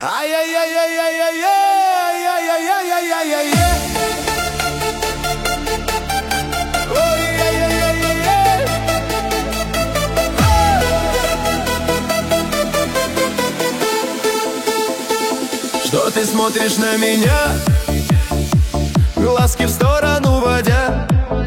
Ай-яй-яй-яй-яй-яй-яй-яй-яй-яй-яй-яй. Ой-яй-яй-яй-яй-яй. Что ты смотришь на меня, глазки в сторону водя?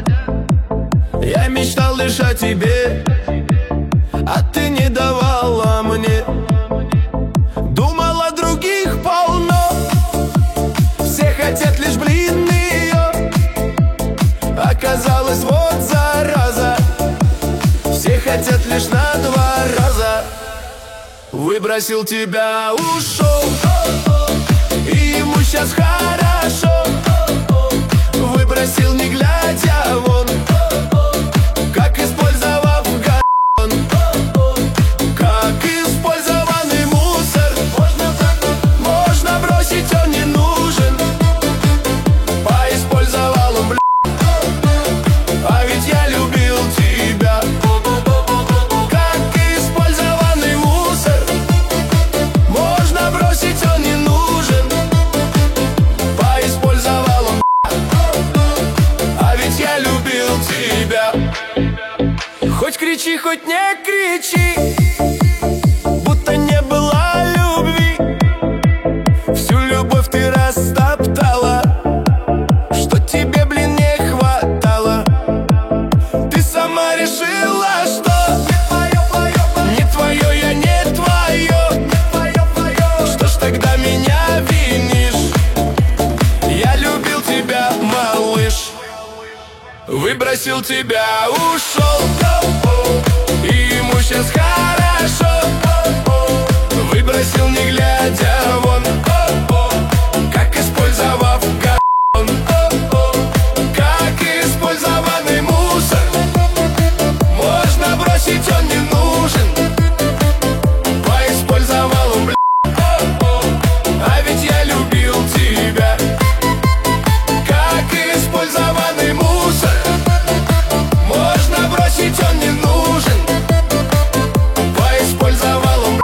Я мечтал лишь о тебе, а ты не давала мне. Думал, о других полно, все хотят лишь блин ее. Оказалось, вот зараза, все хотят лишь на 2 раза. Выбросил тебя, ушел, и ему сейчас хорошо. Выбросил, не глядя вон, как использовав гон. Как использованный мусор, можно бросить, он не нужен. Поиспользовал он, а ведь я любил тебя. Как использованный мусор, можно бросить, он не нужен. Поиспользовал он, а ведь я любил тебя. Хоть кричи, хоть не кричи, будто не было любви. Всю любовь ты растоптала, что тебе, блин, не хватало. Ты сама решила, что не твое, я не твое. Что ж тогда меня винишь? Я любил тебя, малыш. Выбросил тебя, ушел, и ему сейчас хорошо. Выбросил, не глядя вон, как использовав гон. Как использованный мусор, можно бросить, он не нужен. Поиспользовал он, а ведь я любил тебя. Как использованный мусор, можно бросить, он не нужен. Поиспользовал он,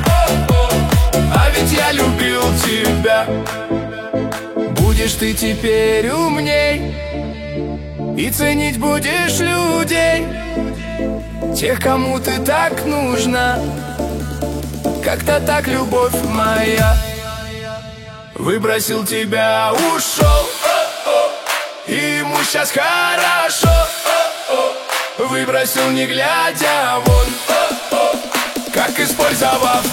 а ведь я любил тебя. Будешь ты теперь умней и ценить будешь людей, тех, кому ты так нужна. Как-то так, любовь моя. Выбросил тебя, ушел, и ему сейчас хорошо. Выбросил, не глядя вон, как использовав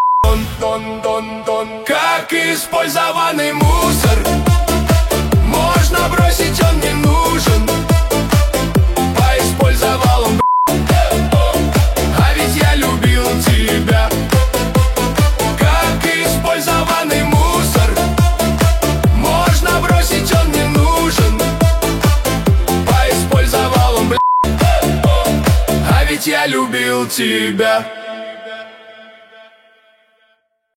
гон. Как использованный мусор, можно бросить, он не нужен. Поиспользовал он, а ведь я любил тебя. Как использованный мусор, можно бросить, он не нужен. Поиспользовал он, а ведь я любил тебя.